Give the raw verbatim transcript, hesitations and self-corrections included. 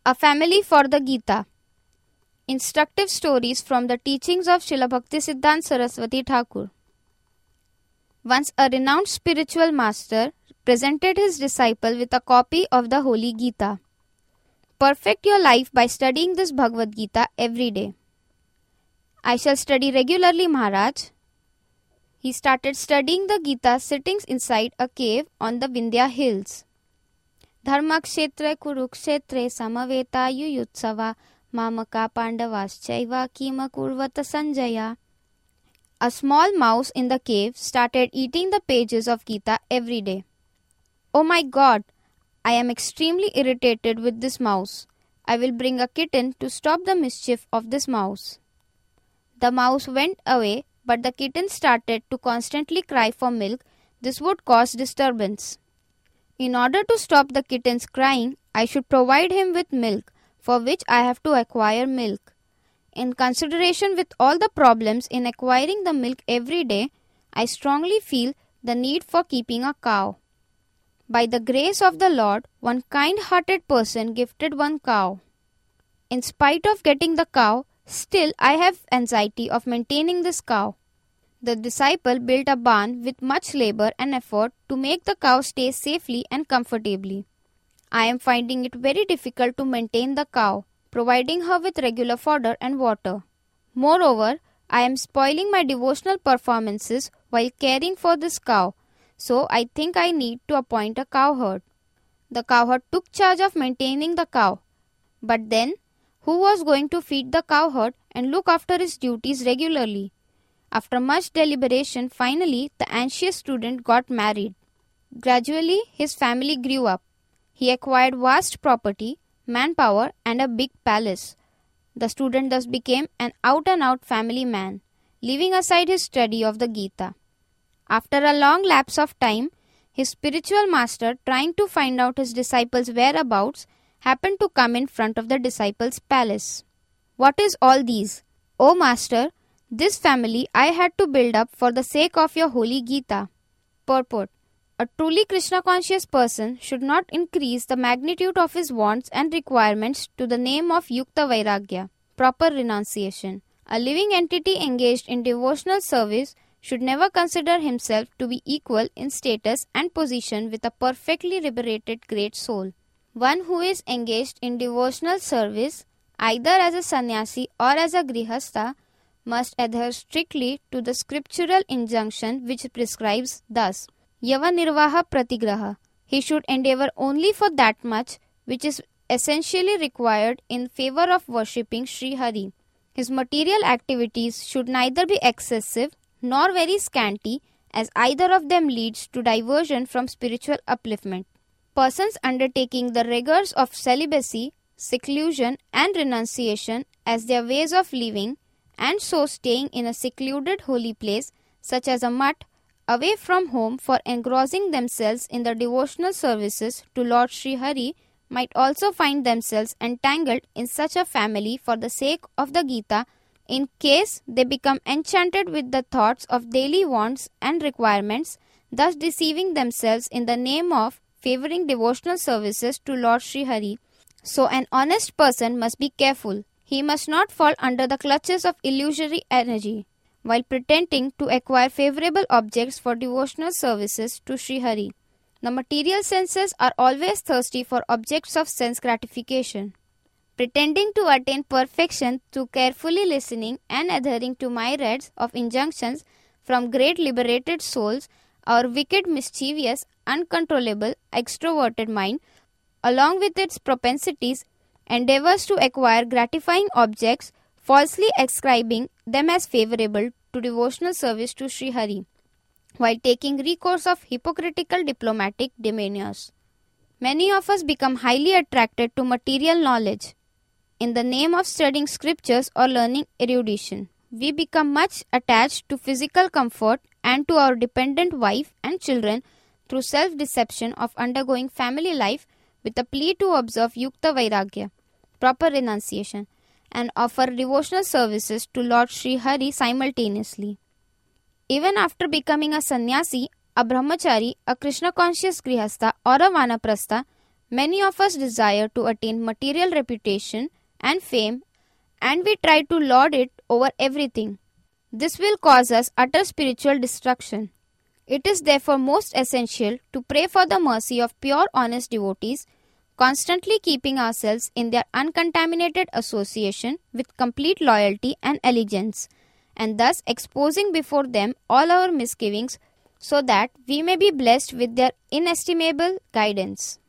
A family for the Gita. Instructive stories from the teachings of Srila Bhaktisiddhanta Saraswati Thakur. Once a renowned spiritual master presented his disciple with a copy of the Holy Gita. Perfect your life by studying this Bhagavad Gita every day. I shall study regularly, Maharaj. He started studying the Gita sitting inside a cave on the Vindhya hills. Dharmakshetra Kurukshetre Samavetayu Yutsava Mamaka Pandavaschaiva Kima Kurvata Sanjaya. A small mouse in the cave started eating the pages of Gita every day. Oh my God, I am extremely irritated with this mouse. I will bring a kitten to stop the mischief of this mouse. The mouse went away, but the kitten started to constantly cry for milk. This would cause disturbance. In order to stop the kitten's crying, I should provide him with milk, for which I have to acquire milk. In consideration with all the problems in acquiring the milk every day, I strongly feel the need for keeping a cow. By the grace of the Lord, one kind-hearted person gifted one cow. In spite of getting the cow, still I have anxiety of maintaining this cow. The disciple built a barn with much labor and effort to make the cow stay safely and comfortably. I am finding it very difficult to maintain the cow, providing her with regular fodder and water. Moreover, I am spoiling my devotional performances while caring for this cow, so I think I need to appoint a cowherd. The cowherd took charge of maintaining the cow. But then, who was going to feed the cowherd and look after his duties regularly? After much deliberation, finally, the anxious student got married. Gradually, his family grew up. He acquired vast property, manpower, and a big palace. The student thus became an out-and-out family man, leaving aside his study of the Gita. After a long lapse of time, his spiritual master, trying to find out his disciple's whereabouts, happened to come in front of the disciple's palace. What is all these? O master, this family I had to build up for the sake of your holy Gita. Purport. A truly Krishna-conscious person should not increase the magnitude of his wants and requirements to the name of Yukta Vairagya, proper renunciation. A living entity engaged in devotional service should never consider himself to be equal in status and position with a perfectly liberated great soul. One who is engaged in devotional service, either as a sannyasi or as a grihastha, must adhere strictly to the scriptural injunction which prescribes thus, Yava Nirvaha Pratigraha. He should endeavor only for that much which is essentially required in favor of worshipping Sri Hari. His material activities should neither be excessive nor very scanty, as either of them leads to diversion from spiritual upliftment. Persons undertaking the rigors of celibacy, seclusion, and renunciation as their ways of living, and so staying in a secluded holy place, such as a mutt, away from home for engrossing themselves in the devotional services to Lord Sri Hari, might also find themselves entangled in such a family for the sake of the Gita, in case they become enchanted with the thoughts of daily wants and requirements, thus deceiving themselves in the name of favouring devotional services to Lord Sri Hari. So an honest person must be careful. He must not fall under the clutches of illusory energy, while pretending to acquire favourable objects for devotional services to Sri Hari. The material senses are always thirsty for objects of sense gratification. Pretending to attain perfection through carefully listening and adhering to myriads of injunctions from great liberated souls, our wicked, mischievous, uncontrollable, extroverted mind, along with its propensities, endeavours to acquire gratifying objects, falsely ascribing them as favourable to devotional service to Sri Hari, while taking recourse of hypocritical diplomatic demeanours. Many of us become highly attracted to material knowledge in the name of studying scriptures or learning erudition. We become much attached to physical comfort and to our dependent wife and children through self-deception of undergoing family life with a plea to observe Yukta Vairagya, proper renunciation, and offer devotional services to Lord Sri Hari simultaneously. Even after becoming a sannyasi, a brahmachari, a Krishna-conscious grihastha or a vanaprastha, Many of us desire to attain material reputation and fame, and we try to lord it over everything. This will cause us utter spiritual destruction. It is therefore most essential to pray for the mercy of pure, honest devotees, constantly keeping ourselves in their uncontaminated association with complete loyalty and allegiance, and thus exposing before them all our misgivings so that we may be blessed with their inestimable guidance.